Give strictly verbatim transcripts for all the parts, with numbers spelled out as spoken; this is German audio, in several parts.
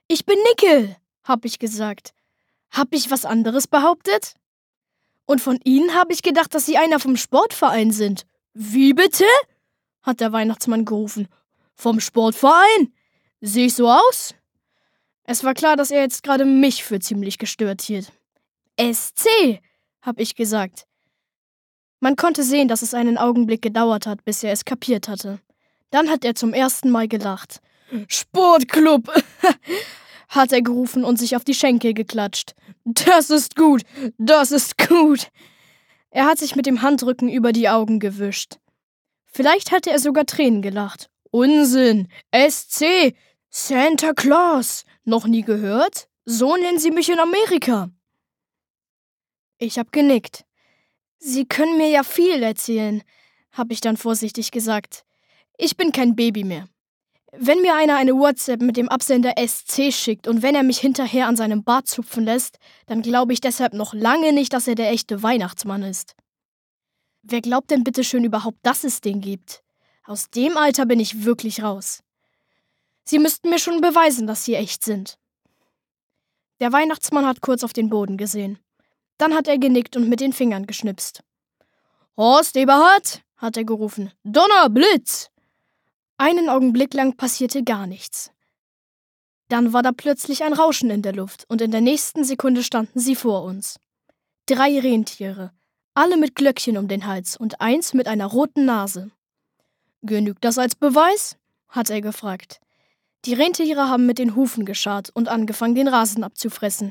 Ich bin Nickel, hab ich gesagt. Hab ich was anderes behauptet? Und von Ihnen habe ich gedacht, dass Sie einer vom Sportverein sind. Wie bitte? Hat der Weihnachtsmann gerufen. Vom Sportverein? Sehe ich so aus? Es war klar, dass er jetzt gerade mich für ziemlich gestört hielt. S C, hab ich gesagt. Man konnte sehen, dass es einen Augenblick gedauert hat, bis er es kapiert hatte. Dann hat er zum ersten Mal gelacht. Sportclub, hat er gerufen und sich auf die Schenkel geklatscht. Das ist gut, das ist gut. Er hat sich mit dem Handrücken über die Augen gewischt. Vielleicht hatte er sogar Tränen gelacht. Unsinn, S C, Santa Claus. Noch nie gehört? So nennen sie mich in Amerika. Ich hab genickt. Sie können mir ja viel erzählen, hab ich dann vorsichtig gesagt. Ich bin kein Baby mehr. Wenn mir einer eine WhatsApp mit dem Absender S C schickt und wenn er mich hinterher an seinem Bart zupfen lässt, dann glaube ich deshalb noch lange nicht, dass er der echte Weihnachtsmann ist. Wer glaubt denn bitte schön überhaupt, dass es den gibt? Aus dem Alter bin ich wirklich raus. Sie müssten mir schon beweisen, dass sie echt sind. Der Weihnachtsmann hat kurz auf den Boden gesehen. Dann hat er genickt und mit den Fingern geschnipst. Horst Eberhard, hat er gerufen. Donner, Blitz! Einen Augenblick lang passierte gar nichts. Dann war da plötzlich ein Rauschen in der Luft und in der nächsten Sekunde standen sie vor uns. Drei Rentiere, alle mit Glöckchen um den Hals und eins mit einer roten Nase. Genügt das als Beweis? Hat er gefragt. Die Rentiere haben mit den Hufen gescharrt und angefangen, den Rasen abzufressen.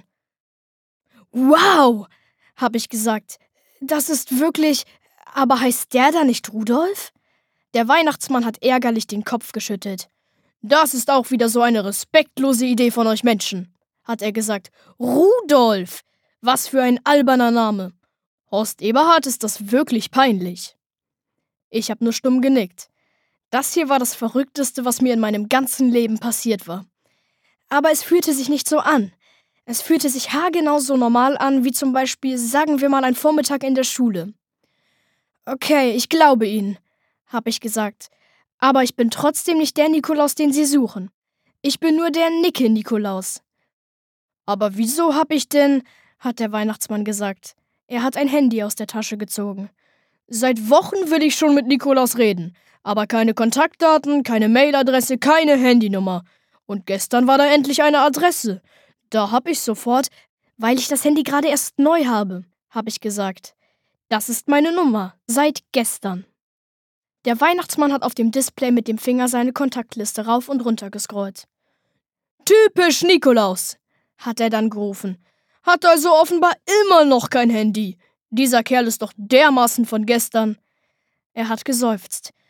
Wow, hab ich gesagt. Das ist wirklich... Aber heißt der da nicht Rudolf? Der Weihnachtsmann hat ärgerlich den Kopf geschüttelt. Das ist auch wieder so eine respektlose Idee von euch Menschen, hat er gesagt. Rudolf! Was für ein alberner Name. Horst Eberhard ist das wirklich peinlich. Ich hab nur stumm genickt. Das hier war das Verrückteste, was mir in meinem ganzen Leben passiert war. Aber es fühlte sich nicht so an. Es fühlte sich haargenau so normal an, wie zum Beispiel, sagen wir mal, ein Vormittag in der Schule. Okay, ich glaube Ihnen, hab ich gesagt. Aber ich bin trotzdem nicht der Nikolaus, den Sie suchen. Ich bin nur der Nicke-Nikolaus. Aber wieso hab ich denn, hat der Weihnachtsmann gesagt. Er hat ein Handy aus der Tasche gezogen. Seit Wochen will ich schon mit Nikolaus reden. Aber keine Kontaktdaten, keine Mailadresse, keine Handynummer. Und gestern war da endlich eine Adresse. Da hab ich sofort, weil ich das Handy gerade erst neu habe, hab ich gesagt. Das ist meine Nummer, seit gestern. Der Weihnachtsmann hat auf dem Display mit dem Finger seine Kontaktliste rauf und runter gescrollt. Typisch Nikolaus, hat er dann gerufen. Hat also offenbar immer noch kein Handy. Dieser Kerl ist doch dermaßen von gestern. Er hat geseufzt.